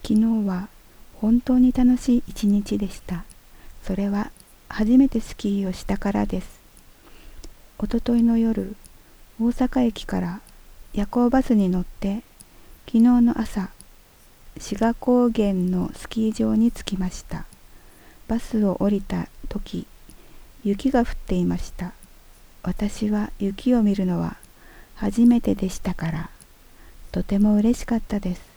昨日は本当に楽しい一日でした。それは初めてスキーをしたからです。おとといの夜、大阪駅から夜行バスに乗って昨日の朝、志賀高原のスキー場に着きました。バスを降りた時、雪が降っていました。私は雪を見るのは初めてでしたから、とても嬉しかったです。